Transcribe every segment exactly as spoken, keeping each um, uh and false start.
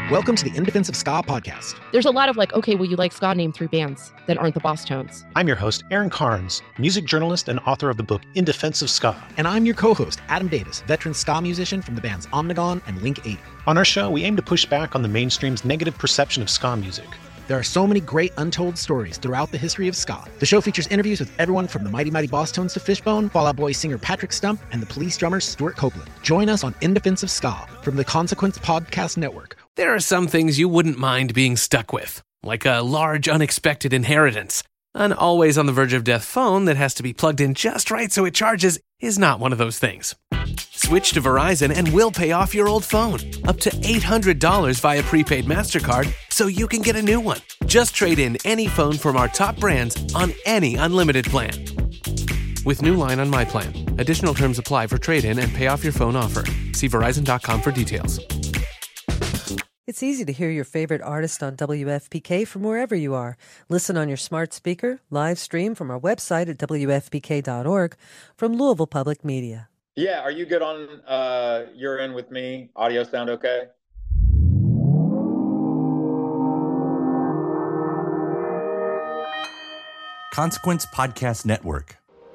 Welcome to the In Defense of Ska podcast. There's a lot of like, okay, well, you like ska, name three bands that aren't the Boss Tones. I'm your host, Aaron Carnes, music journalist and author of the book In Defense of Ska. And I'm your co-host, Adam Davis, veteran ska musician from the bands Omnigone and Link eighty. On our show, we aim to push back on the mainstream's negative perception of ska music. There are so many great untold stories throughout the history of ska. The show features interviews with everyone from the Mighty Mighty Boss Tones to Fishbone, Fall Out Boy singer Patrick Stump, and the Police drummer Stuart Copeland. Join us on In Defense of Ska from the Consequence Podcast Network. There are some things you wouldn't mind being stuck with, like a large unexpected inheritance. An always on the verge of death phone that has to be plugged in just right so it charges is not one of those things. Switch to Verizon and we'll pay off your old phone, up to eight hundred dollars via prepaid MasterCard, so you can get a new one. Just trade in any phone from our top brands on any unlimited plan. With new line on My Plan. Additional terms apply for trade-in and pay off your phone offer. See Verizon dot com for details. It's easy to hear your favorite artist on W F P K from wherever you are. Listen on your smart speaker, live stream from our website at W F P K dot org, from Louisville Public Media. Yeah, are you good on uh, You're In With Me? Audio sound okay? Consequence Podcast Network.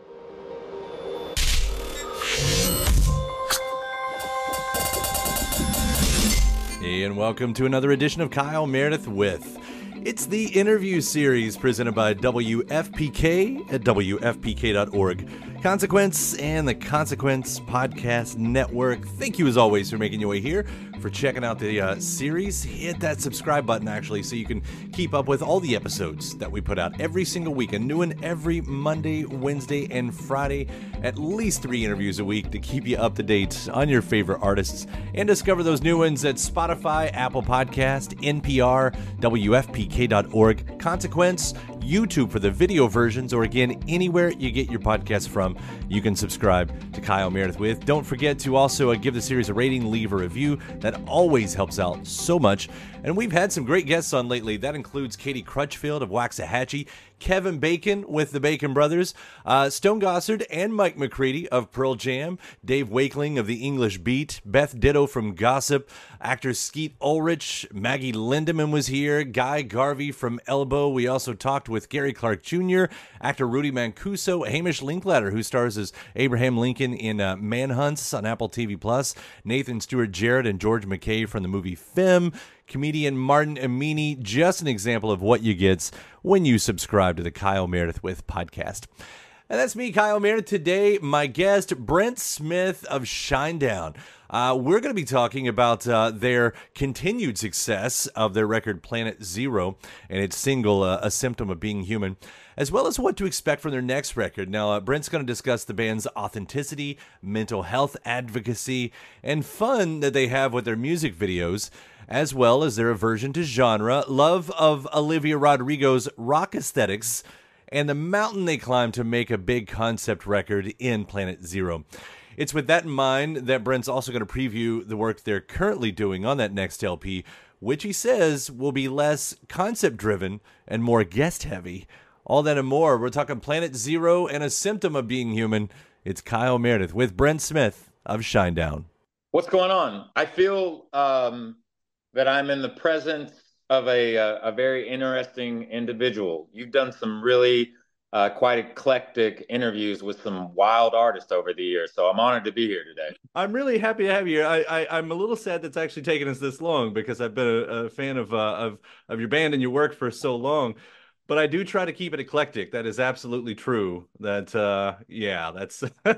Hey, and welcome to another edition of Kyle Meredith With. It's the interview series presented by W F P K at W F P K dot org. Consequence and the Consequence Podcast Network. Thank you as always for making your way here, for checking out the uh, series. Hit that subscribe button actually so you can keep up with all the episodes that we put out every single week. A new one every Monday, Wednesday, and Friday. At least three interviews a week to keep you up to date on your favorite artists. And discover those new ones at Spotify, Apple Podcast, N P R, W F P K dot org, Consequence, YouTube for the video versions, or again, anywhere you get your podcasts from, you can subscribe to Kyle Meredith With. Don't forget to also uh, give the series a rating, leave a review. That always helps out so much. And we've had some great guests on lately. That includes Katie Crutchfield of Waxahachie, Kevin Bacon with the Bacon Brothers, uh, Stone Gossard and Mike McCready of Pearl Jam, Dave Wakeling of the English Beat, Beth Ditto from Gossip, actor Skeet Ulrich, Maggie Lindemann was here, Guy Garvey from Elbow. We also talked with Gary Clark Junior, actor Rudy Mancuso, Hamish Linklater, who stars as Abraham Lincoln in uh, Manhunts on Apple T V Plus, Nathan Stewart Jarrett and George McKay from the movie Femme, comedian Martin Amini, just an example of what you get when you subscribe to the Kyle Meredith With podcast. And that's me, Kyle Meredith. Today, my guest, Brent Smith of Shinedown. Uh, we're going to be talking about uh, their continued success of their record Planet Zero and its single, uh, A Symptom of Being Human, as well as what to expect from their next record. Now, uh, Brent's going to discuss the band's authenticity, mental health advocacy, and fun that they have with their music videos, as well as their aversion to genre, love of Olivia Rodrigo's rock aesthetics, and the mountain they climbed to make a big concept record in Planet Zero. It's with that in mind that Brent's also going to preview the work they're currently doing on that next L P, which he says will be less concept-driven and more guest-heavy. All that and more. We're talking Planet Zero and A Symptom of Being Human. It's Kyle Meredith with Brent Smith of Shinedown. What's going on? I feel um, that I'm in the presence of a, a, a very interesting individual. You've done some really uh, quite eclectic interviews with some wild artists over the years, so I'm honored to be here today. I'm really happy to have you. I, I, I'm a little sad that's actually taken us this long because I've been a, a fan of, uh, of, of your band and your work for so long. But I do try to keep it eclectic. That is absolutely true. That, uh, yeah, that's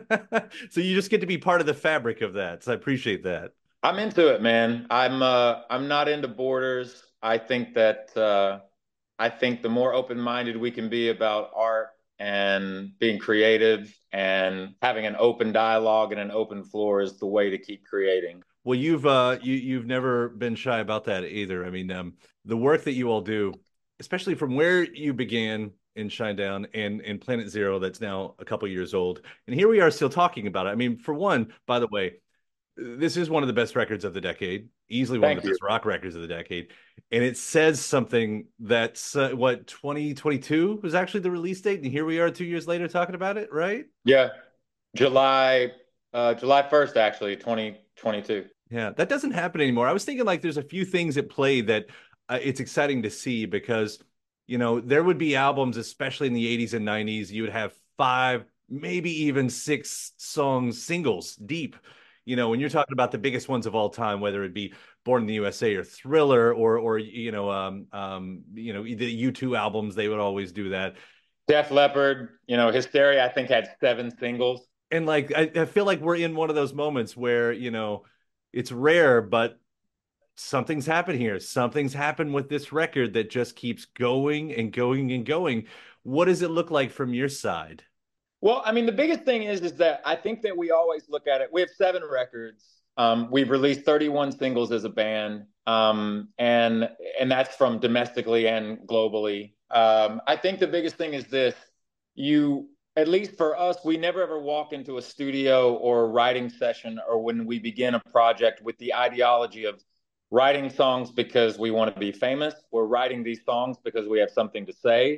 so you just get to be part of the fabric of that. So I appreciate that. I'm into it, man. I'm uh, I'm not into borders. I think that uh, I think the more open-minded we can be about art and being creative and having an open dialogue and an open floor is the way to keep creating. Well, you've uh, you you've never been shy about that either. I mean, um, the work that you all do, especially from where you began in Shinedown and in Planet Zero, that's now a couple years old, and here we are still talking about it. I mean, for one, by the way, this is one of the best records of the decade, easily one Thank of the you. best rock records of the decade. And it says something that's, uh, what, twenty twenty-two was actually the release date, and here we are two years later talking about it, right? Yeah, July, uh, July first, actually, twenty twenty-two. Yeah, that doesn't happen anymore. I was thinking like there's a few things at play that uh, it's exciting to see because, you know, there would be albums, especially in the eighties and nineties, you would have five, maybe even six songs, singles deep. You know, when you're talking about the biggest ones of all time, whether it be Born in the U S A or Thriller or or you know um um you know the U two albums, they would always do that. Def Leppard, you know, Hysteria, I think had seven singles. And like I, I feel like we're in one of those moments where, you know, it's rare, but something's happened here. Something's happened with this record that just keeps going and going and going. What does it look like from your side? Well, I mean, the biggest thing is is that I think that we always look at it. We have seven records. Um, we've released thirty-one singles as a band, um, and and that's from domestically and globally. Um, I think the biggest thing is this: you, at least for us, we never ever walk into a studio or a writing session or when we begin a project with the ideology of writing songs because we want to be famous. We're writing these songs because we have something to say.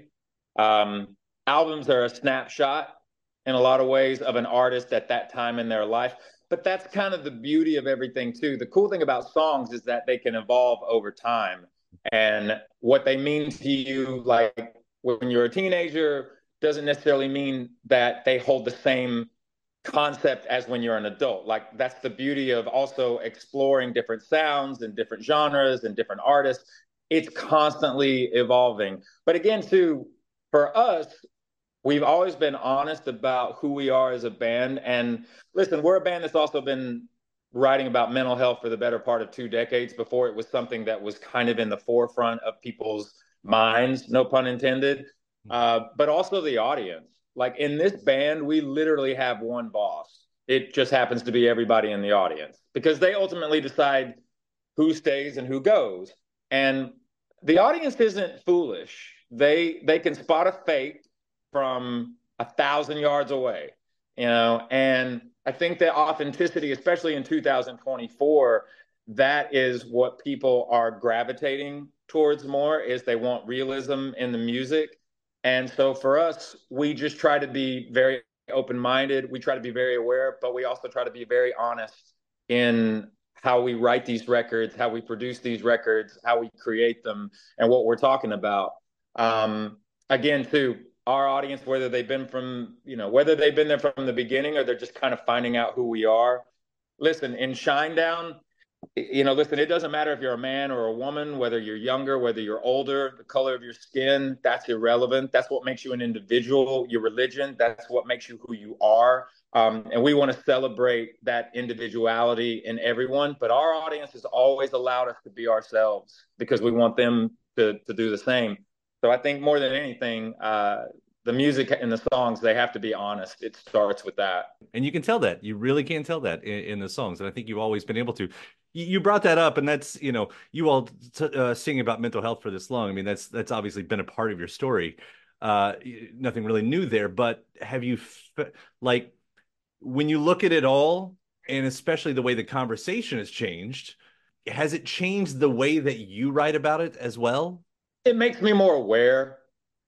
Um, albums are a snapshot in a lot of ways of an artist at that time in their life. But that's kind of the beauty of everything too. The cool thing about songs is that they can evolve over time. And what they mean to you, like when you're a teenager, doesn't necessarily mean that they hold the same concept as when you're an adult. Like that's the beauty of also exploring different sounds and different genres and different artists. It's constantly evolving. But again, too, for us, we've always been honest about who we are as a band. And listen, we're a band that's also been writing about mental health for the better part of two decades before it was something that was kind of in the forefront of people's minds, no pun intended, uh, but also the audience. Like in this band, we literally have one boss. It just happens to be everybody in the audience because they ultimately decide who stays and who goes. And the audience isn't foolish. They they can spot a fake from a thousand yards away, you know, and I think that authenticity, especially in two thousand twenty-four, that is what people are gravitating towards more is they want realism in the music. And so for us, we just try to be very open-minded. We try to be very aware, but we also try to be very honest in how we write these records, how we produce these records, how we create them, and what we're talking about. Um, again, too, our audience, whether they've been from, you know, whether they've been there from the beginning or they're just kind of finding out who we are. Listen, in Shinedown, you know, listen, it doesn't matter if you're a man or a woman, whether you're younger, whether you're older, the color of your skin, that's irrelevant. That's what makes you an individual, your religion, that's what makes you who you are. Um, and we want to celebrate that individuality in everyone. But our audience has always allowed us to be ourselves because we want them to, to do the same. So I think more than anything, uh, the music and the songs, they have to be honest. It starts with that. And you can tell that. You really can tell that in, in the songs. And I think you've always been able to. You, you brought that up, and that's, you know, you all t- uh, singing about mental health for this long. I mean, that's that's obviously been a part of your story. Uh, nothing really new there. But have you, f- like, when you look at it all, and especially the way the conversation has changed, has it changed the way that you write about it as well? It makes me more aware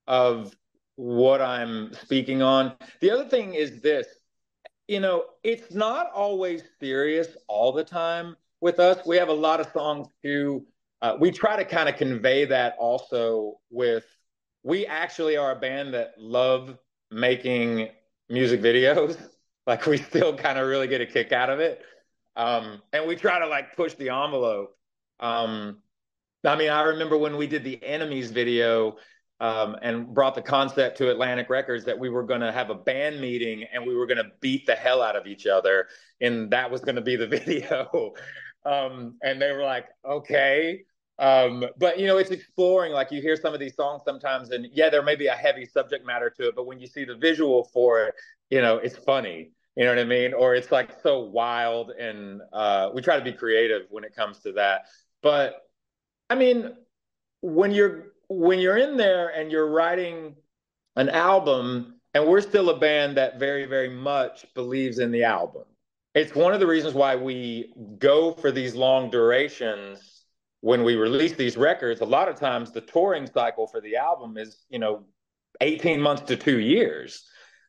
of what I'm speaking on. The other thing is this, you know, it's not always serious all the time with us. We have a lot of songs too. Uh, we try to kind of convey that also with, we actually are a band that love making music videos. Like we still kind of really get a kick out of it. Um, and we try to like push the envelope. Um, I mean, I remember when we did the Enemies video um, and brought the concept to Atlantic Records that we were going to have a band meeting and we were going to beat the hell out of each other. And that was going to be the video. um, and they were like, okay. Um, but, you know, it's exploring, like you hear some of these songs sometimes and yeah, there may be a heavy subject matter to it, but when you see the visual for it, you know, it's funny. You know what I mean? Or it's like so wild. And uh, we try to be creative when it comes to that. But I mean, when you're when you're in there and you're writing an album, and we're still a band that very, very much believes in the album. It's one of the reasons why we go for these long durations when we release these records. A lot of times the touring cycle for the album is, you know, eighteen months to two years.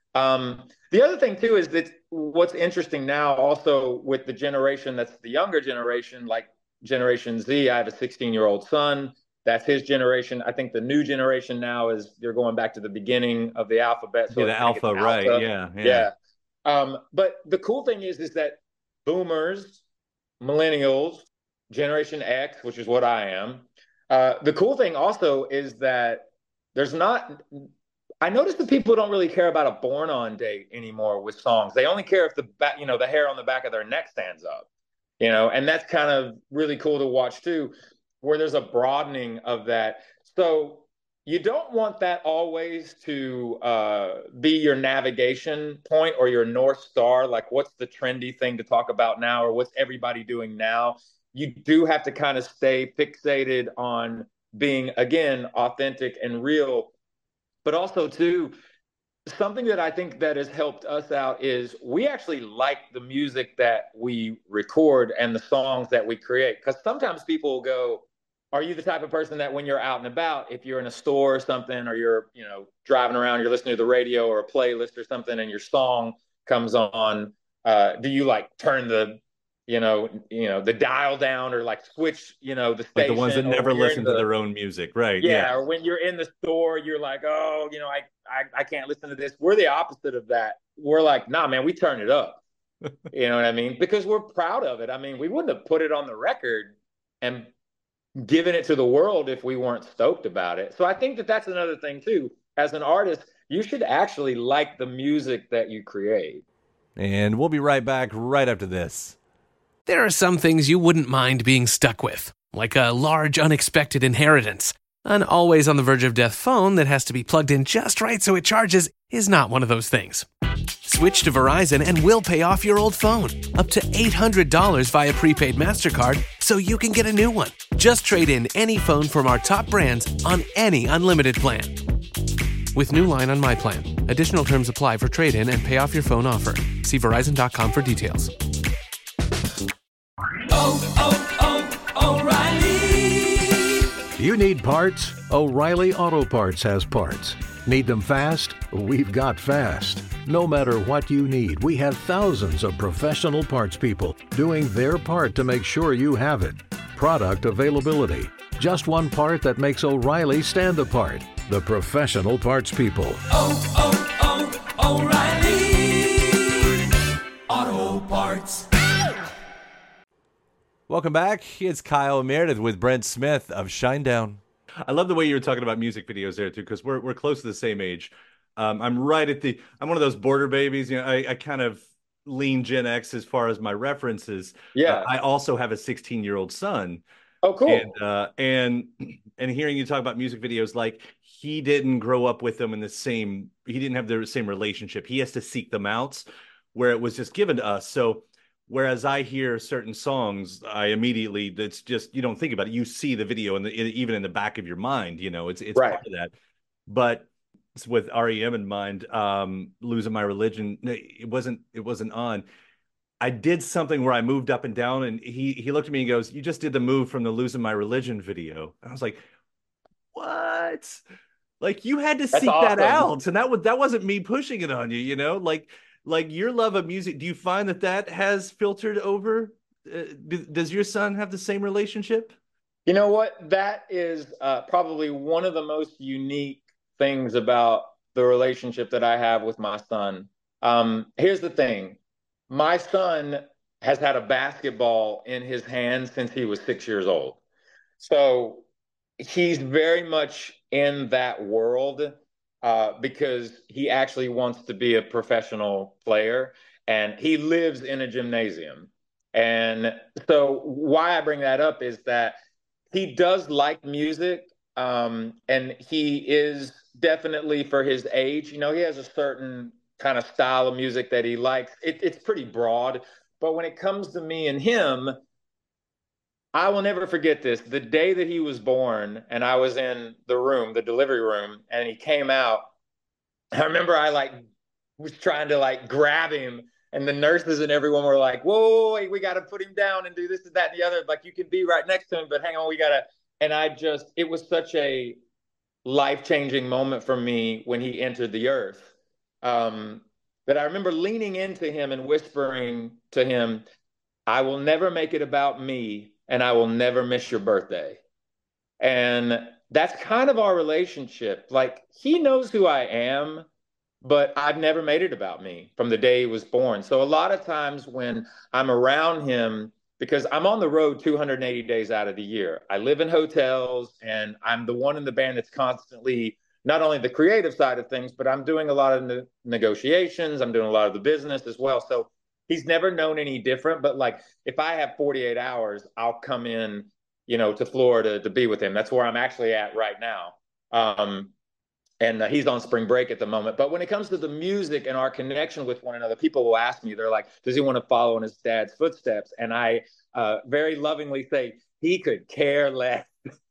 Um, the other thing too is that what's interesting now also with the generation that's the younger generation, like Generation Z. I have a sixteen year old son. That's his generation. I think the new generation now is they're going back to the beginning of the alphabet. So Yeah, the alpha, alpha, right? Yeah, yeah. yeah. Um, but the cool thing is, is that boomers, millennials, Generation X, which is what I am. Uh, the cool thing also is that there's not. I noticed that people don't really care about a born on date anymore with songs. They only care if the back, you know, the hair on the back of their neck stands up, you know, and that's kind of really cool to watch too, where there's a broadening of that. So you don't want that always to uh, be your navigation point or your North Star. Like, what's the trendy thing to talk about now, or what's everybody doing now? You do have to kind of stay fixated on being, again, authentic and real. But also, too, something that I think that has helped us out is we actually like the music that we record and the songs that we create. Because sometimes people will go, are you the type of person that when you're out and about, if you're in a store or something, or you're, you know, driving around, you're listening to the radio or a playlist or something, and your song comes on, uh, do you like turn the, you know, you know, the dial down, or like switch, you know, the station? Like the ones that never listen to their own music, right? Yeah, Yeah. or when you're in the store, you're like, oh, you know, I, I, I can't listen to this. We're the opposite of that. We're like, nah, man, we turn it up. You know what I mean? Because we're proud of it. I mean, we wouldn't have put it on the record and given it to the world if we weren't stoked about it. So I think that that's another thing too. As an artist, you should actually like the music that you create. And we'll be right back right after this. There are some things you wouldn't mind being stuck with, like a large unexpected inheritance. An always on the verge of death phone that has to be plugged in just right so it charges is not one of those things. Switch to Verizon and we'll pay off your old phone, up to eight hundred dollars via prepaid MasterCard, so you can get a new one. Just trade in any phone from our top brands on any unlimited plan. With new line on My Plan. Additional terms apply for trade-in and pay off your phone offer. See Verizon dot com for details. Oh, oh, oh, O'Reilly! You need parts? O'Reilly Auto Parts has parts. Need them fast? We've got fast. No matter what you need, we have thousands of professional parts people doing their part to make sure you have it. Product availability. Just one part that makes O'Reilly stand apart. The professional parts people. Oh, oh, oh, O'Reilly Auto Parts. Welcome back. It's Kyle Meredith with Brent Smith of Shinedown. I love the way you were talking about music videos there too, because we're we're close to the same age. Um, I'm right at the. I'm one of those border babies. You know, I, I kind of lean Gen X as far as my references. Yeah. Uh, I also have a sixteen year old son. Oh, cool. And uh, and and hearing you talk about music videos, like he didn't grow up with them in the same. He didn't have the same relationship. He has to seek them out, where it was just given to us. So. Whereas I hear certain songs, I immediately, it's just, you don't think about it. You see the video and even in the back of your mind, you know, it's it's right. part of that. But with R E M in mind, um, Losing My Religion, it wasn't, it wasn't on. I did something where I moved up and down, and he he looked at me and goes, you just did the move from the Losing My Religion video. And I was like, what? Like, you had to That's seek awesome. that out. And that was, that wasn't me pushing it on you, you know, like, Like your love of music, do you find that that has filtered over? Uh, do, does your son have the same relationship? You know what? That is uh, probably one of the most unique things about the relationship that I have with my son. Um, here's the thing. My son has had a basketball in his hand since he was six years old. So he's very much in that world. Uh, because he actually wants to be a professional player, and he lives in a gymnasium. And so why I bring that up is that he does like music, um, and he is definitely, for his age, you know, he has a certain kind of style of music that he likes. It, it's pretty broad, but when it comes to me and him, I will never forget this. The day that he was born and I was in the room, the delivery room, and he came out, I remember I like was trying to like grab him, and the nurses and everyone were like, whoa, wait, we got to put him down and do this and that and the other. Like, you can be right next to him, but hang on, we got to. And I just, it was such a life-changing moment for me when he entered the earth. um, that I remember leaning into him and whispering to him, I will never make it about me, and I will never miss your birthday. And that's kind of our relationship. Like, he knows who I am, but I've never made it about me from the day he was born. So a lot of times when I'm around him, because I'm on the road two hundred eighty days out of the year, I live in hotels, and I'm the one in the band that's constantly not only the creative side of things, but I'm doing a lot of ne- negotiations. I'm doing a lot of the business as well. So he's never known any different. But like, if I have forty-eight hours, I'll come in, you know, to Florida to be with him. That's where I'm actually at right now. Um, and uh, he's on spring break at the moment. But when it comes to the music and our connection with one another, people will ask me, they're like, does he want to follow in his dad's footsteps? And I uh, very lovingly say, he could care less.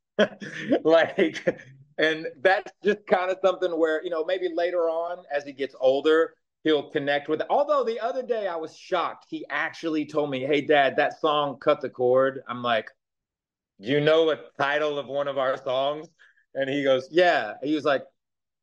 Like, and that's just kind of something where, you know, maybe later on as he gets older, he'll connect with it. Although the other day I was shocked. He actually told me, hey, Dad, that song Cut the Cord. I'm like, do you know the title of one of our songs? And he goes, yeah. He was like,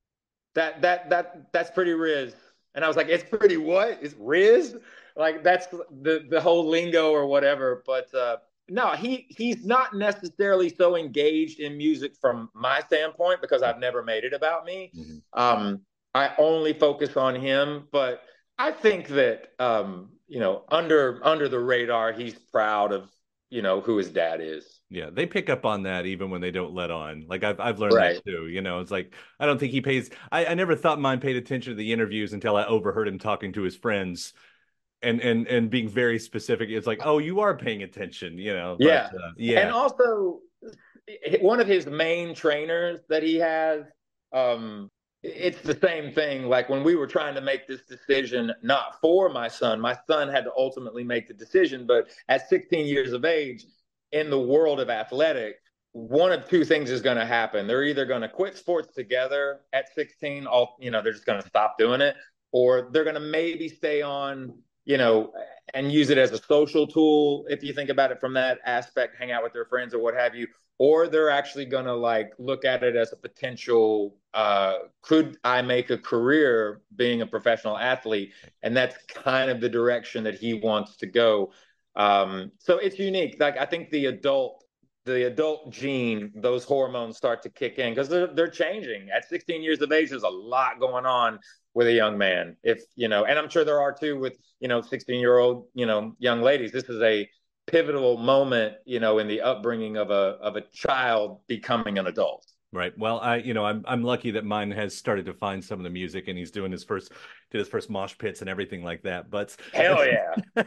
that that that that's pretty Riz. And I was like, it's pretty what? It's Riz? Like, that's the the whole lingo or whatever. But uh, no, he he's not necessarily so engaged in music from my standpoint, because I've never made it about me. Mm-hmm. Um, I only focus on him. But I think that um, you know, under under the radar, he's proud of, you know, who his dad is. Yeah, they pick up on that even when they don't let on. Like, I've I've learned right. that too. You know, it's like, I don't think he pays. I, I never thought mine paid attention to the interviews until I overheard him talking to his friends, and and and being very specific. It's like, oh, you are paying attention. You know. Yeah. But, uh, yeah. And also, one of his main trainers that he has, um, it's the same thing. Like, when we were trying to make this decision, not for my son, my son had to ultimately make the decision. But at sixteen years of age, in the world of athletics, one of two things is going to happen. They're either going to quit sports together at sixteen, all, you know, they're just going to stop doing it, or they're going to maybe stay on, you know, and use it as a social tool, if you think about it from that aspect, hang out with their friends or what have you, or they're actually going to like look at it as a potential, uh, could I make a career being a professional athlete? And that's kind of the direction that he wants to go. Um, so it's unique. Like, I think the adult, the adult gene, those hormones start to kick in because they're, they're changing. At sixteen years of age, there's a lot going on with a young man. If, you know, and I'm sure there are too with, you know, sixteen year old, you know, young ladies. This is a pivotal moment, you know, in the upbringing of a, of a child becoming an adult. Right. Well, I, you know, I'm I'm lucky that mine has started to find some of the music, and he's doing his first, did his first mosh pits and everything like that. But hell yeah.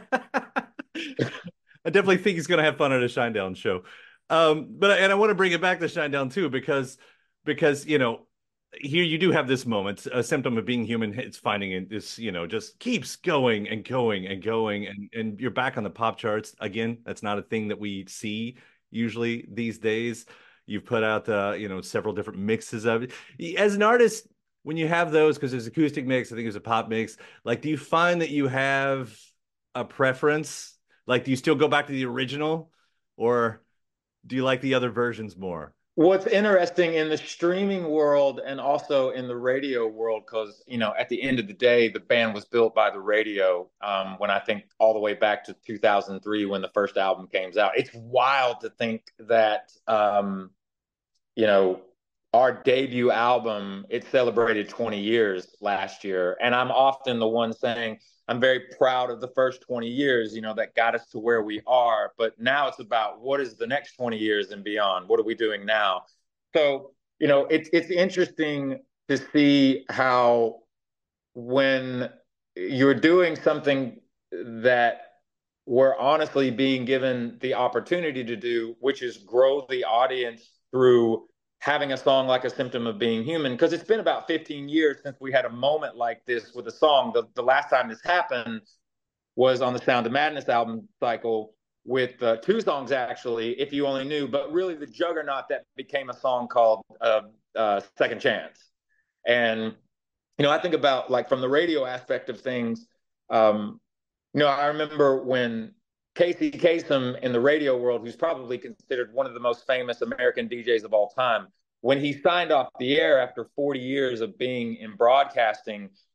I definitely think he's going to have fun at a Shinedown show. Um, but and I want to bring it back to Shinedown too, because because you know, here you do have this moment, a symptom of being human. It's finding it, this, you know, just keeps going and going and going, and and you're back on the pop charts again. That's not a thing that we see usually these days. You've put out uh, you know, several different mixes of it. As an artist, when you have those, because there's acoustic mix, I think there's a pop mix. Like, do you find that you have a preference? Like, do you still go back to the original, or do you like the other versions more? What's interesting in the streaming world and also in the radio world, because, you know, at the end of the day, the band was built by the radio. Um, when I think all the way back to two thousand three, when the first album came out, it's wild to think that, um, you know, our debut album, it celebrated twenty years last year. And I'm often the one saying, I'm very proud of the first twenty years, you know, that got us to where we are. But now it's about what is the next twenty years and beyond? What are we doing now? So, you know, it's it's interesting to see how when you're doing something that we're honestly being given the opportunity to do, which is grow the audience through having a song like A Symptom of Being Human, because it's been about fifteen years since we had a moment like this with a song. The, the last time this happened was on the Sound of Madness album cycle with uh, two songs, actually, If You Only Knew, but really the juggernaut that became a song called uh, uh, Second Chance. And, you know, I think about, like, from the radio aspect of things, um, you know, I remember when Casey Kasem in the radio world, who's probably considered one of the most famous American D Js of all time, when he signed off the air after forty years of being in broadcasting,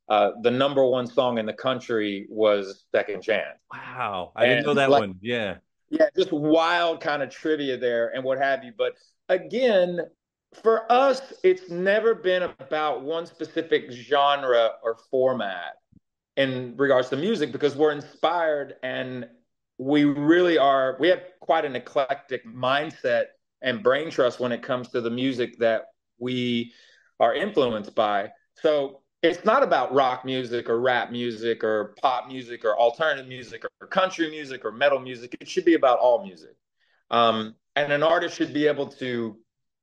uh, the number one song in the country was Second Chance. Wow. I didn't And know that like, one. Yeah. yeah, just wild kind of trivia there and what have you. But again, for us, it's never been about one specific genre or format in regards to music, because we're inspired and we really are, we have quite an eclectic mindset and brain trust when it comes to the music that we are influenced by. So it's not about rock music or rap music or pop music or alternative music or country music or metal music. It should be about all music. Um, and an artist should be able to,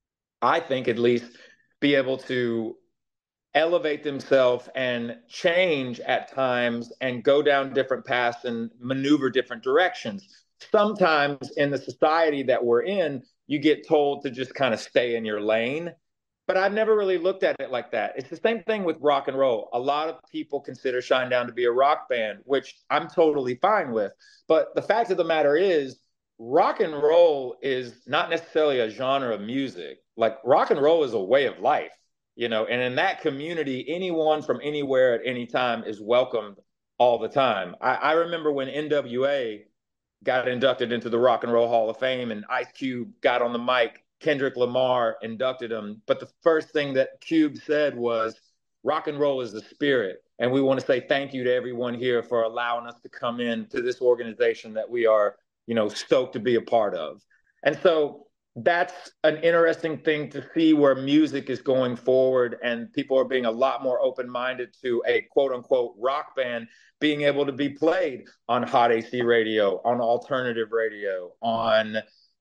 I think at least, be able to elevate themselves and change at times and go down different paths and maneuver different directions. Sometimes in the society that we're in, you get told to just kind of stay in your lane. But I've never really looked at it like that. It's the same thing with rock and roll. A lot of people consider Shinedown to be a rock band, which I'm totally fine with. But the fact of the matter is, rock and roll is not necessarily a genre of music. Like, rock and roll is a way of life, you know, and in that community, anyone from anywhere at any time is welcomed all the time. I, I remember when N W A got inducted into the Rock and Roll Hall of Fame and Ice Cube got on the mic, Kendrick Lamar inducted him. But the first thing that Cube said was, rock and roll is the spirit. And we want to say thank you to everyone here for allowing us to come in to this organization that we are, you know, stoked to be a part of. And so that's an interesting thing to see where music is going forward, and people are being a lot more open-minded to a quote unquote rock band being able to be played on hot A C radio, on alternative radio, on,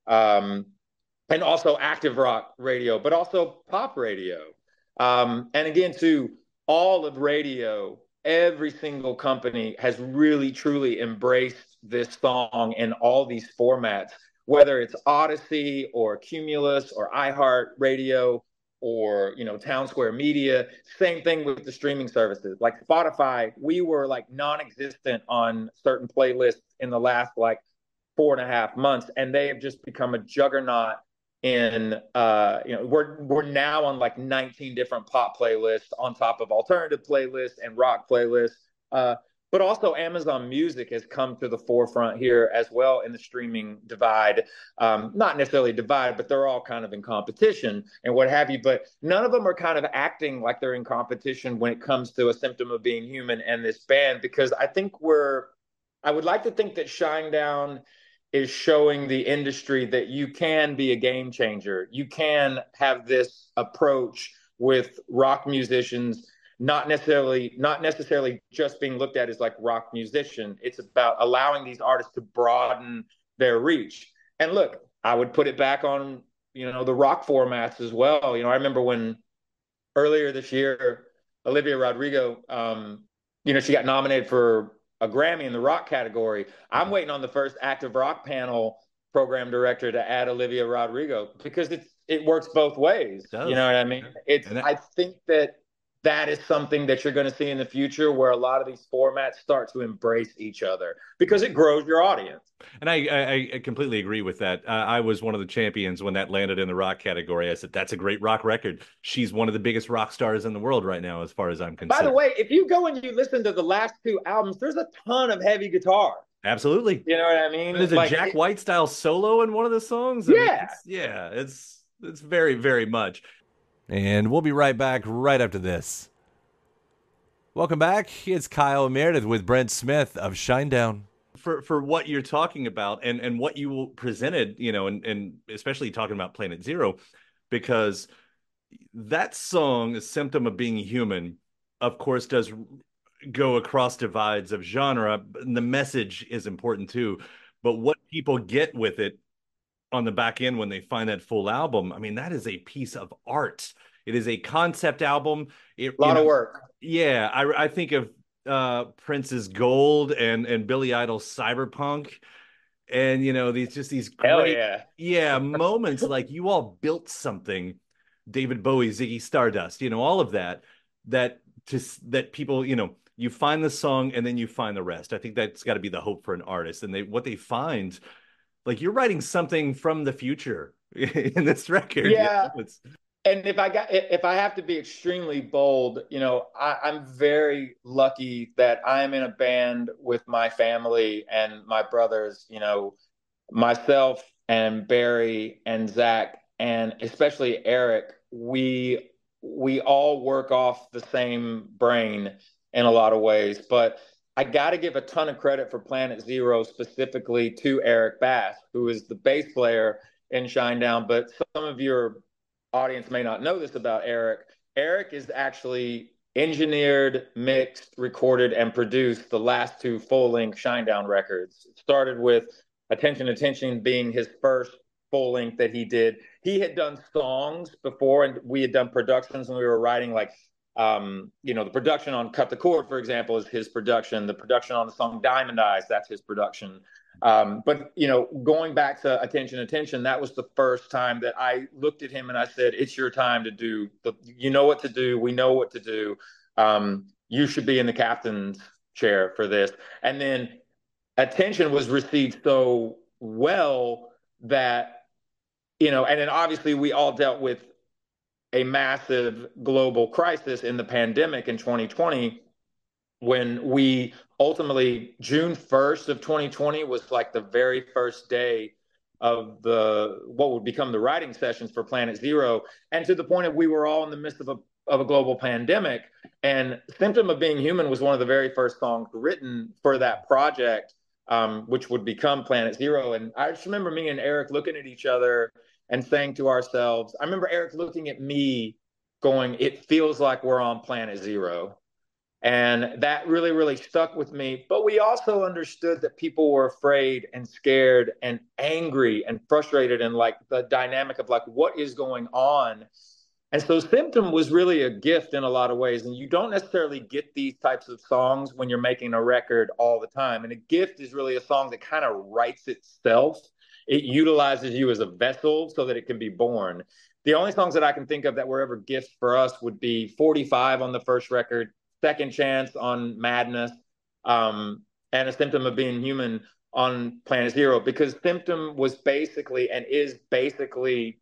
um, and also active rock radio, but also pop radio. Um, and again, to all of radio, every single company has really, truly embraced this song in all these formats, whether it's Odyssey or Cumulus or iHeart Radio or, you know, Town Square Media. Same thing with the streaming services. Like Spotify, we were like non-existent on certain playlists in the last like four and a half months, and they have just become a juggernaut in, uh, you know, we're we're now on like nineteen different pop playlists on top of alternative playlists and rock playlists. Uh, but also Amazon Music has come to the forefront here as well in the streaming divide. Um, not necessarily divide, but they're all kind of in competition and what have you. But none of them are kind of acting like they're in competition when it comes to A Symptom of Being Human and this band, because I think we're, I would like to think that Shinedown is showing the industry that you can be a game changer. You can have this approach with rock musicians, not necessarily not necessarily just being looked at as like rock musician. It's about allowing these artists to broaden their reach. And look, I would put it back on, you know, the rock formats as well. You know, I remember when earlier this year, Olivia Rodrigo, um, you know, she got nominated for a Grammy in the rock category. I'm waiting on the first active rock panel program director to add Olivia Rodrigo, because it's, it works both ways. It does. You know what I mean? It's, that- I think that that is something that you're going to see in the future, where a lot of these formats start to embrace each other because it grows your audience. And I, I, I completely agree with that. Uh, I was one of the champions when that landed in the rock category. I said, that's a great rock record. She's one of the biggest rock stars in the world right now, as far as I'm concerned. By the way, if you go and you listen to the last two albums, there's a ton of heavy guitar. Absolutely. You know what I mean? There's a like, Jack White style solo in one of the songs. I Yeah. mean, it's, yeah, it's, it's very, very much. And we'll be right back right after this. Welcome back. It's Kyle Meredith with Brent Smith of Shinedown. For for what you're talking about and, and what you presented, you know, and, and especially talking about Planet Zero, because that song, A Symptom of Being Human, of course, does go across divides of genre. And the message is important too. But what people get with it on the back end when they find that full album, I mean, that is a piece of art. It is a concept album. It, a lot you know, of work. Yeah, I, I think of uh, Prince's Gold and and Billy Idol's Cyberpunk, and you know these just these great, Hell yeah, yeah moments like you all built something. David Bowie, Ziggy Stardust, you know, all of that. That to that people, you know, you find the song and then you find the rest. I think that's got to be the hope for an artist, and they what they find, like you're writing something from the future in this record. Yeah. You know, it's, And if I got, if I have to be extremely bold, you know, I, I'm very lucky that I'm in a band with my family and my brothers, you know, myself and Barry and Zach, and especially Eric. We we all work off the same brain in a lot of ways, but I got to give a ton of credit for Planet Zero specifically to Eric Bass, who is the bass player in Shinedown. But some of your audience may not know this about Eric. Eric is actually engineered, mixed, recorded, and produced the last two full-length Shinedown records. It started with Attention, Attention being his first full length that he did. He had done songs before, and we had done productions, and we were writing like, um, you know, the production on Cut the Cord, for example, is his production. The production on the song Diamond Eyes, that's his production. Um, but, you know, going back to Attention, Attention, that was the first time that I looked at him and I said, it's your time to do, the, you know what to do. We know what to do. Um, you should be in the captain's chair for this. And then Attention was received so well that, you know, and then obviously we all dealt with a massive global crisis in the pandemic in twenty twenty, when we ultimately, June first of twenty twenty was like the very first day of the, what would become the writing sessions for Planet Zero. And to the point of we were all in the midst of a, of a global pandemic, and Symptom of Being Human was one of the very first songs written for that project, um, which would become Planet Zero. And I just remember me and Eric looking at each other and saying to ourselves, I remember Eric looking at me going, it feels like we're on Planet Zero. And that really, really stuck with me. But we also understood that people were afraid and scared and angry and frustrated, and like the dynamic of like, what is going on? And so Symptom was really a gift in a lot of ways. And you don't necessarily get these types of songs when you're making a record all the time. And a gift is really a song that kind of writes itself. It utilizes you as a vessel so that it can be born. The only songs that I can think of that were ever gifts for us would be forty-five on the first record, Second Chance on Madness, um, and A Symptom of Being Human on Planet Zero, because Symptom was basically and is basically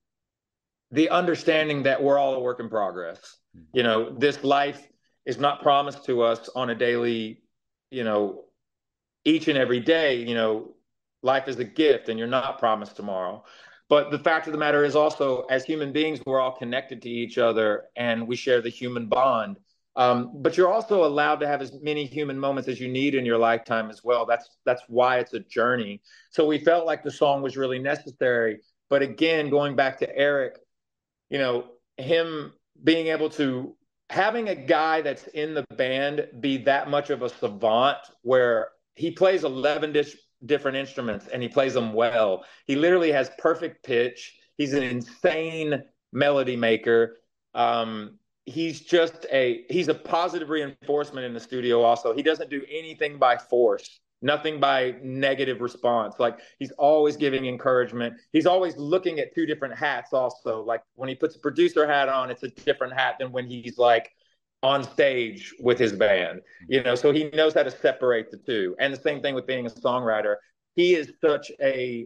the understanding that we're all a work in progress. You know, this life is not promised to us on a daily, you know, each and every day. You know, life is a gift and you're not promised tomorrow. But the fact of the matter is also, as human beings, we're all connected to each other and we share the human bond. Um, but you're also allowed to have as many human moments as you need in your lifetime as well. That's that's why it's a journey. So we felt like the song was really necessary. But again, going back to Eric, you know, him being able to, having a guy that's in the band be that much of a savant, where he plays eleven dish, different instruments and he plays them well. He literally has perfect pitch. He's an insane melody maker. Um, he's just a, he's a positive reinforcement in the studio also. He doesn't do anything by force, nothing by negative response. Like, he's always giving encouragement. He's always looking at two different hats also. Like, when he puts a producer hat on, it's a different hat than when he's like on stage with his band, you know, so he knows how to separate the two. And the same thing with being a songwriter. He is such a,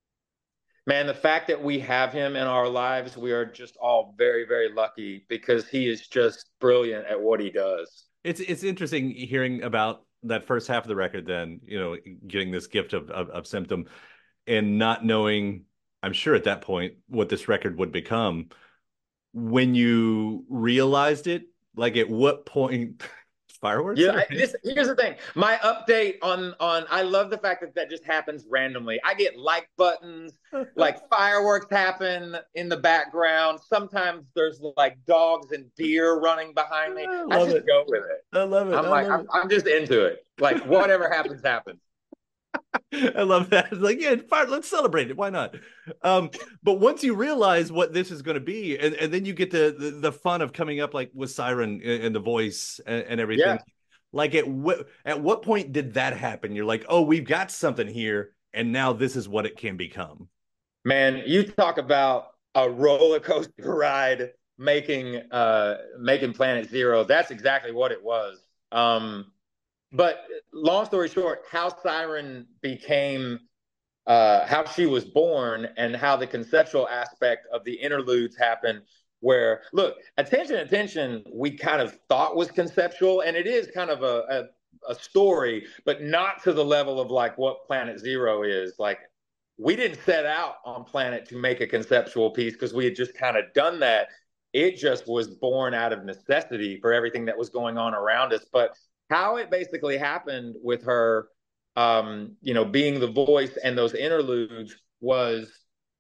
man, the fact that we have him in our lives, we are just all very, very lucky, because he is just brilliant at what he does. It's it's interesting hearing about that first half of the record, then, you know, getting this gift of, of, of Symptom and not knowing, I'm sure at that point, what this record would become. When you realized it, like, at what point? Fireworks? Yeah, I, this, here's the thing. My update on on I love the fact that that just happens randomly. I get like buttons, like fireworks happen in the background. Sometimes there's like dogs and deer running behind me. I, I just it. go with it. I love it. I'm I like, love I'm, it. I'm just into it. Like, whatever happens, happens. I love that. It's like, yeah, fire, let's celebrate it. Why not? Um, but once you realize what this is going to be, and, and then you get the, the the fun of coming up like with Siren and, and the voice and, and everything. Yeah. Like, at what at what point did that happen? You're like, oh, we've got something here, and now this is what it can become. Man, you talk about a roller coaster ride making uh making Planet Zero. That's exactly what it was. Um, But long story short, how Siren became, uh, how she was born and how the conceptual aspect of the interludes happened where, look, Attention, Attention, we kind of thought was conceptual, and it is kind of a, a, a story, but not to the level of like what Planet Zero is. Like, we didn't set out on Planet to make a conceptual piece because we had just kind of done that. It just was born out of necessity for everything that was going on around us. But how it basically happened with her, um, you know, being the voice and those interludes was,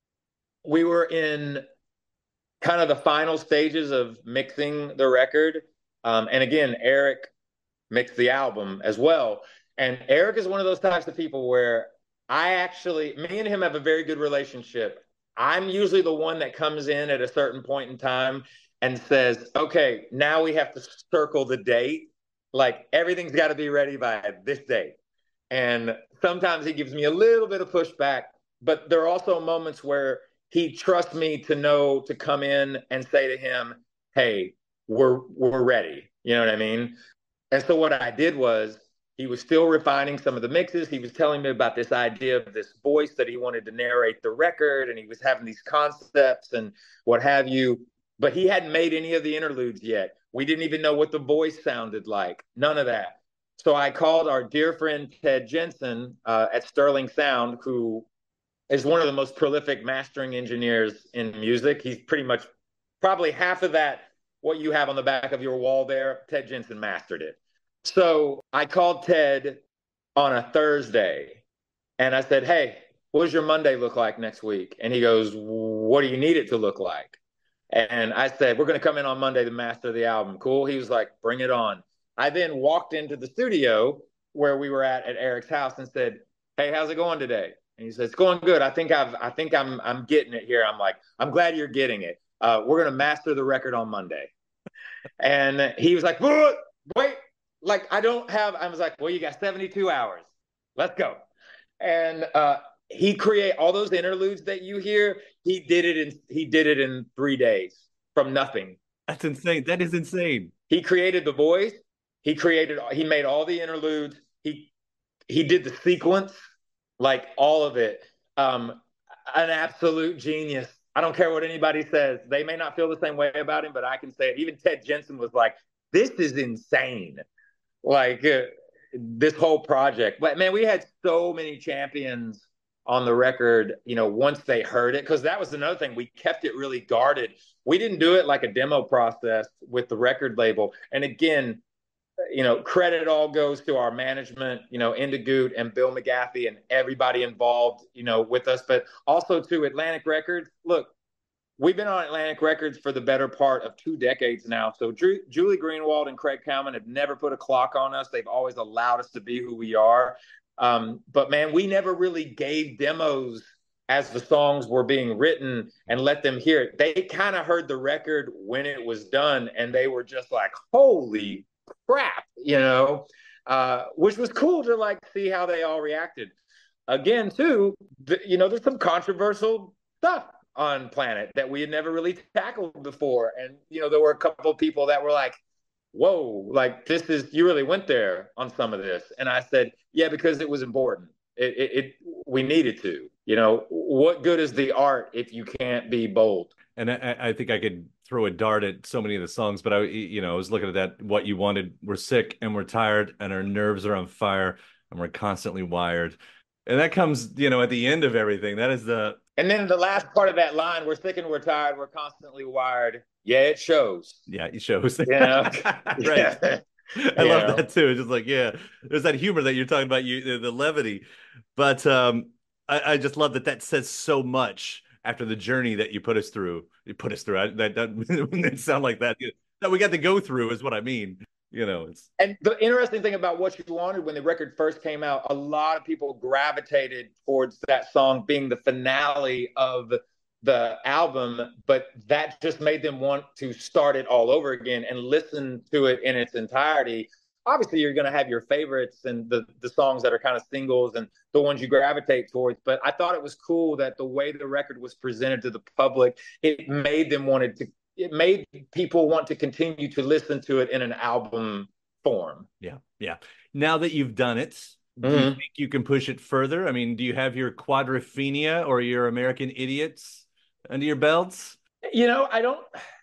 we were in kind of the final stages of mixing the record. Um, and again, Eric mixed the album as well. And Eric is one of those types of people where I actually, me and him have a very good relationship. I'm usually the one that comes in at a certain point in time and says, okay, now we have to circle the date. Like, everything's got to be ready by this date. And sometimes he gives me a little bit of pushback, but there are also moments where he trusts me to know to come in and say to him, hey, we're we're ready. You know what I mean? And so what I did was, he was still refining some of the mixes. He was telling me about this idea of this voice that he wanted to narrate the record, and he was having these concepts and what have you. But he hadn't made any of the interludes yet. We didn't even know what the voice sounded like. None of that. So I called our dear friend Ted Jensen uh, at Sterling Sound, who is one of the most prolific mastering engineers in music. He's pretty much probably half of that, what you have on the back of your wall there, Ted Jensen mastered it. So I called Ted on a Thursday and I said, hey, what does your Monday look like next week? And he goes, what do you need it to look like? And I said, we're going to come in on Monday to master the album. Cool. He was like, bring it on. I then walked into the studio where we were at at Eric's house and said, hey, how's it going today? And he said, it's going good. I think I've, I think I'm, I'm getting it here. I'm like, I'm glad you're getting it. Uh, we're going to master the record on Monday. And he was like, wait, like, I don't have, I was like, well, you got seventy-two hours. Let's go. And uh, he create all those interludes that you hear. He did it in, he did it in three days from nothing. That's insane. That is insane. He created the voice. He created, he made all the interludes. He, he did the sequence, like all of it. Um, an absolute genius. I don't care what anybody says. They may not feel the same way about him, but I can say it. Even Ted Jensen was like, this is insane. Like uh, this whole project. But man, we had so many champions on the record, you know, once they heard it, because that was another thing. We kept it really guarded. We didn't do it like a demo process with the record label. And again, you know, credit all goes to our management, you know, Indigoot and Bill McGaffey and everybody involved, you know, with us, but also to Atlantic Records. Look, we've been on Atlantic Records for the better part of two decades now. So Drew, Julie Greenwald and Craig Cowman have never put a clock on us. They've always allowed us to be who we are. Um, but man, we never really gave demos as the songs were being written and let them hear it. They kind of heard the record when it was done, and they were just like, holy crap, you know, uh, which was cool to like see how they all reacted. Again, too, the, you know, there's some controversial stuff on Planet that we had never really tackled before. And, you know, there were a couple of people that were like, whoa, like this is, you really went there on some of this. And I said, yeah, because it was important. It, it, it we needed to, you know, what good is the art if you can't be bold? And I, I think I could throw a dart at so many of the songs, but I, you know, I was looking at that. What You Wanted, we're sick and we're tired and our nerves are on fire and we're constantly wired. And that comes, you know, at the end of everything. That is the. And then the last part of that line, we're sick and we're tired, we're constantly wired. Yeah, it shows. Yeah, it shows. Yeah. Right. Yeah. I love know. that too. It's just like, yeah, there's that humor that you're talking about, you the, the levity. But um, I, I just love that that says so much after the journey that you put us through. You put us through. I, that doesn't sound like that. That we got to go through is what I mean. You know, it's. And the interesting thing about What You Wanted, when the record first came out, a lot of people gravitated towards that song being the finale of the album, but that just made them want to start it all over again and listen to it in its entirety. Obviously, you're going to have your favorites and the, the songs that are kind of singles and the ones you gravitate towards. But I thought it was cool that the way the record was presented to the public, it made them wanted to, it made people want to continue to listen to it in an album form. Yeah. Yeah. Now that you've done it, do mm-hmm. you think you can push it further? I mean, do you have your Quadrophenia or your American Idiots under your belts? You know, I don't,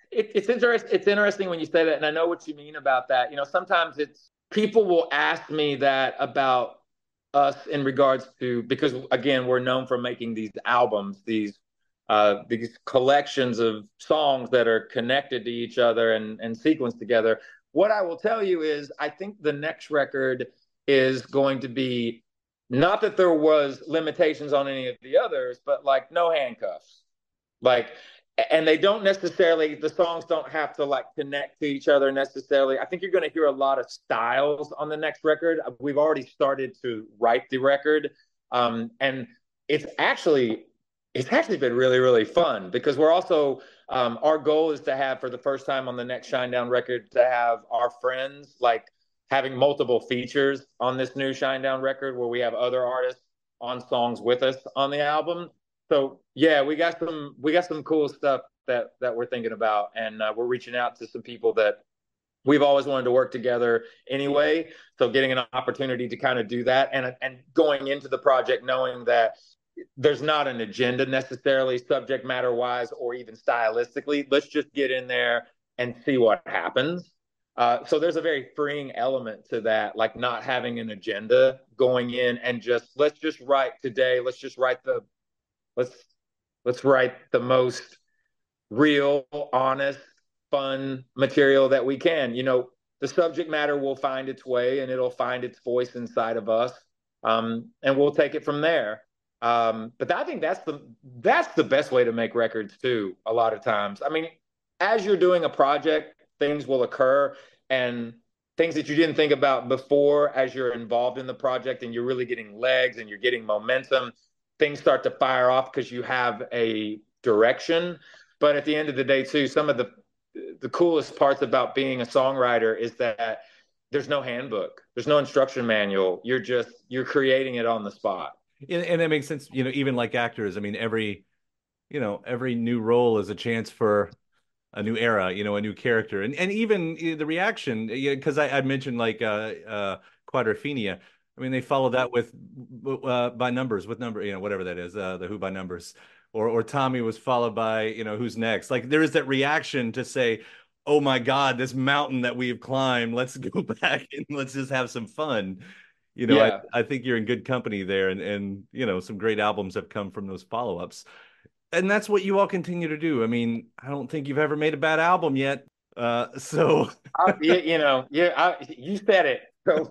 it, it's interesting. It's interesting when you say that, and I know what you mean about that. You know, sometimes it's people will ask me that about us in regards to, because again, we're known for making these albums, these uh, these collections of songs that are connected to each other and and sequenced together. What I will tell you is, I think the next record is going to be, not that there was limitations on any of the others, but like no handcuffs. Like, and they don't necessarily, the songs don't have to like connect to each other necessarily. I think you're going to hear a lot of styles on the next record. We've already started to write the record. Um, and it's actually, it's actually been really, really fun, because we're also, um, our goal is to have, for the first time on the next Shinedown record, to have our friends like having multiple features on this new Shinedown record, where we have other artists on songs with us on the album. So yeah, we got some we got some cool stuff that that we're thinking about, and uh, we're reaching out to some people that we've always wanted to work together anyway. So getting an opportunity to kind of do that, and and going into the project knowing that there's not an agenda necessarily, subject matter wise or even stylistically. Let's just get in there and see what happens. Uh, so there's a very freeing element to that, like not having an agenda, going in and just, let's just write today. Let's just write the, let's, let's write the most real, honest, fun material that we can. You know, the subject matter will find its way and it'll find its voice inside of us. Um, and we'll take it from there. Um, but I think that's the, that's the best way to make records too, a lot of times. I mean, as you're doing a project, things will occur, and things that you didn't think about before, as you're involved in the project and you're really getting legs and you're getting momentum, things start to fire off because you have a direction. But at the end of the day too, some of the the coolest parts about being a songwriter is that there's no handbook, there's no instruction manual. You're just, you're creating it on the spot. And, and that makes sense. You know, even like actors, I mean, every, you know, every new role is a chance for a new era, you know, a new character. And and even the reaction, because I, I mentioned like uh, uh, Quadrophenia. I mean, they follow that with uh, by numbers, with number, you know, whatever that is, uh, the Who by numbers. Or or Tommy was followed by, you know, Who's Next. Like there is that reaction to say, oh my God, this mountain that we've climbed, let's go back and let's just have some fun. You know, yeah. I, I think you're in good company there, and, and, you know, some great albums have come from those follow-ups. And that's what you all continue to do. I mean, I don't think you've ever made a bad album yet. Uh, so, I, you know, yeah, I, you said it. So,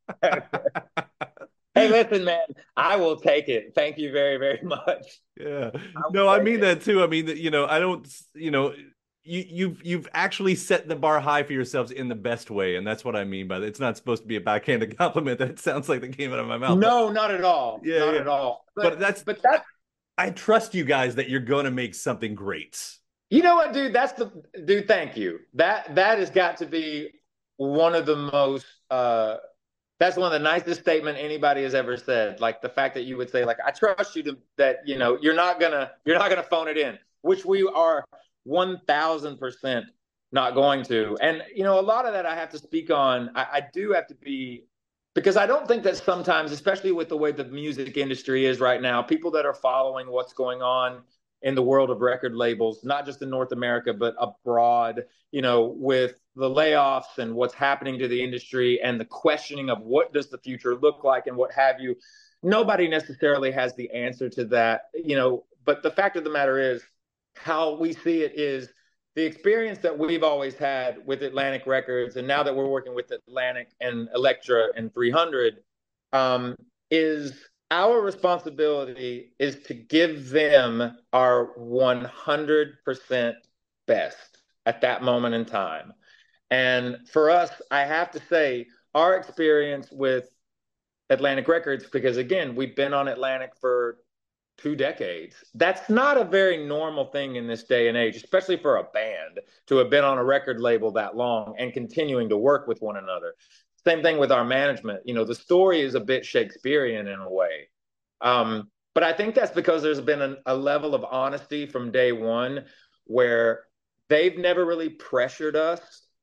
hey, listen, man, I will take it. Thank you very, very much. Yeah. No, I mean it. that too. I mean, you know, I don't, you know, you, you've you've actually set the bar high for yourselves in the best way, and that's what I mean by that. It's not supposed to be a backhanded compliment. That sounds like that came out of my mouth. No, not at all. Yeah, not yeah. at all. But, but that's but that's. I trust you guys that you're going to make something great. You know what, dude? That's the dude. Thank you. That that has got to be one of the most. Uh, that's one of the nicest statement anybody has ever said. Like the fact that you would say, like, I trust you to that. You know, you're not gonna you're not gonna phone it in, which we are one thousand percent not going to. And you know, a lot of that I have to speak on. I, I do have to be. Because I don't think that sometimes, especially with the way the music industry is right now, people that are following what's going on in the world of record labels, not just in North America, but abroad, you know, with the layoffs and what's happening to the industry and the questioning of what does the future look like and what have you, nobody necessarily has the answer to that, you know, but the fact of the matter is how we see it is the experience that we've always had with Atlantic Records, and now that we're working with Atlantic and Elektra and three hundred, um, is our responsibility is to give them our one hundred percent best at that moment in time. And for us, I have to say, our experience with Atlantic Records, because again, we've been on Atlantic for two decades. That's not a very normal thing in this day and age, especially for a band to have been on a record label that long and continuing to work with one another. Same thing with our management. You know, the story is a bit Shakespearean in a way. Um, but I think that's because there's been an, a level of honesty from day one where they've never really pressured us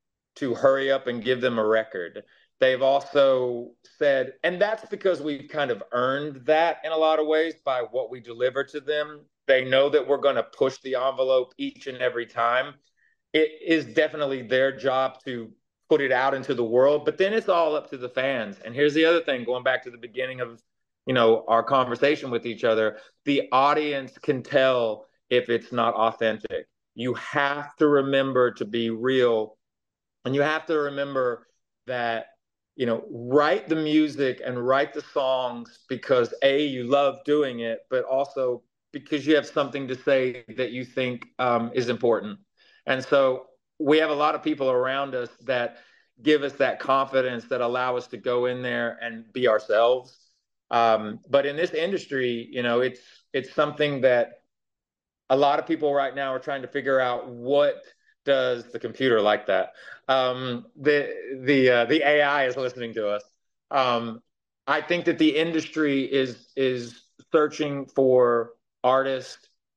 to hurry up and give them a record. They've also said, and that's because we've kind of earned that in a lot of ways by what we deliver to them. They know that we're going to push the envelope each and every time. it is definitely their job to put it out into the world, but then it's all up to the fans. And here's the other thing, going back to the beginning of, you know, our conversation with each other, the audience can tell if it's not authentic. You have to remember to be real, and you have to remember that, you know, write the music and write the songs because A, you love doing it, but also because you have something to say that you think um, is important. And so we have a lot of people around us that give us that confidence, that allow us to go in there and be ourselves. Um, but in this industry, you know, it's it's something that a lot of people right now are trying to figure out, what does the computer like that? Um, the the uh, the A I is listening to us. Um, I think that the industry is is searching for artists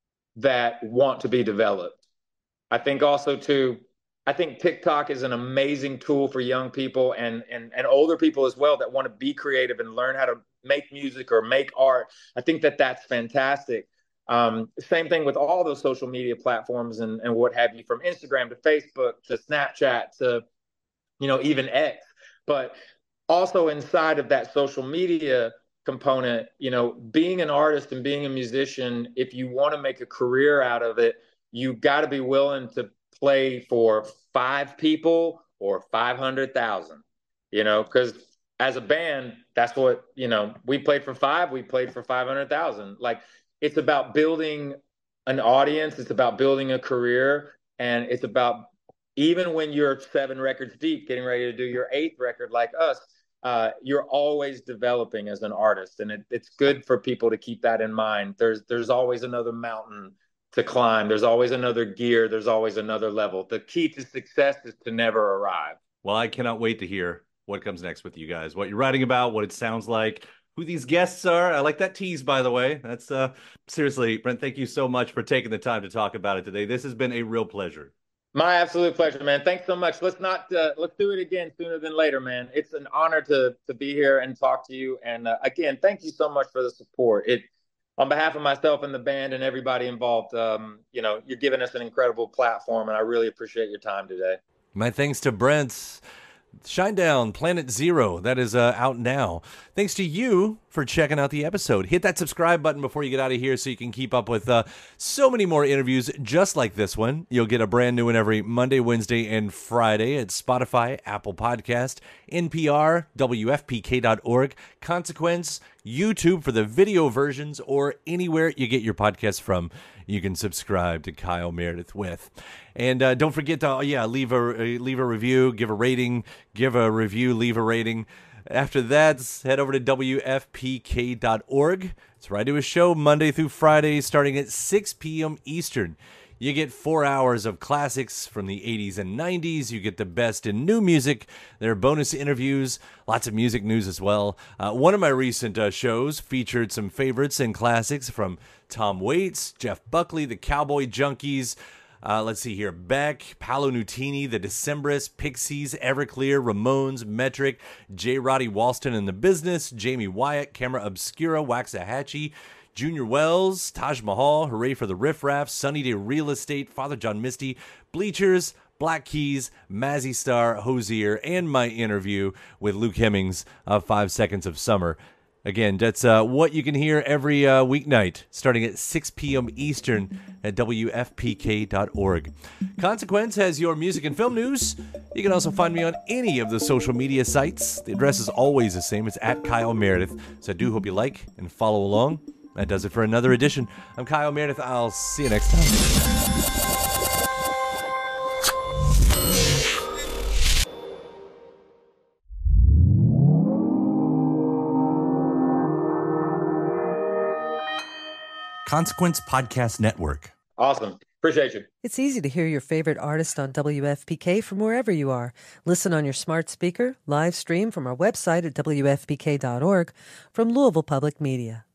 that want to be developed. I think also too, I think TikTok is an amazing tool for young people and and and older people as well that want to be creative and learn how to make music or make art. I think that that's fantastic. Um, same thing with all those social media platforms and, and what have you, from Instagram to Facebook to Snapchat to, you know, even X. But also inside of that social media component, you know, being an artist and being a musician, if you want to make a career out of it, you got to be willing to play for five people or five hundred thousand, you know, because as a band, that's what, you know, we played for five, we played for five hundred thousand. Like, it's about building an audience. It's about building a career. And it's about, even when you're seven records deep, getting ready to do your eighth record like us, uh, you're always developing as an artist. And it, it's good for people to keep that in mind. There's, there's always another mountain to climb. There's always another gear. There's always another level. The key to success is to never arrive. Well, I cannot wait to hear what comes next with you guys, what you're writing about, what it sounds like, who these guests are. I like that tease, by the way. That's uh, seriously, Brent, thank you so much for taking the time to talk about it today. This has been a real pleasure. My absolute pleasure, man. Thanks so much. Let's not, uh, let's do it again sooner than later, man. It's an honor to to be here and talk to you. And uh, again, thank you so much for the support. It, on behalf of myself and the band and everybody involved, um, you know, you're giving us an incredible platform, and I really appreciate your time today. My thanks to Brent. Shinedown, Planet Zero, that is uh, out now. Thanks to you for checking out the episode. Hit that subscribe button before you get out of here so you can keep up with uh, so many more interviews just like this one. You'll get a brand new one every Monday, Wednesday, and Friday at Spotify, Apple Podcast, N P R, W F P K dot org, Consequence, YouTube for the video versions, or anywhere you get your podcasts from. You can subscribe to Kyle Meredith with. And uh, don't forget to, yeah, leave a, leave a review, give a rating, give a review, leave a rating. After that, head over to W F P K dot org. It's where I do a show Monday through Friday starting at six p.m. Eastern. You get four hours of classics from the eighties and nineties. You get the best in new music. There are bonus interviews, lots of music news as well. Uh, one of my recent uh, shows featured some favorites and classics from Tom Waits, Jeff Buckley, the Cowboy Junkies. Uh, let's see here. Beck, Paolo Nutini, The Decemberists, Pixies, Everclear, Ramones, Metric, J. Roddy Walston and the Business, Jamie Wyatt, Camera Obscura, Waxahachie, Junior Wells, Taj Mahal, Hooray for the Riff Raff, Sunny Day Real Estate, Father John Misty, Bleachers, Black Keys, Mazzy Star, Hosier, and my interview with Luke Hemmings of Five Seconds of Summer. Again, that's uh, what you can hear every uh, weeknight starting at six p.m. Eastern at W F P K dot org. Consequence has your music and film news. You can also find me on any of the social media sites. The address is always the same. It's at Kyle Meredith. So I do hope you like and follow along. That does it for another edition. I'm Kyle Meredith. I'll see you next time. Consequence Podcast Network. Awesome. Appreciate you. It's easy to hear your favorite artist on W F P K from wherever you are. Listen on your smart speaker, live stream from our website at W F P K dot org, from Louisville Public Media.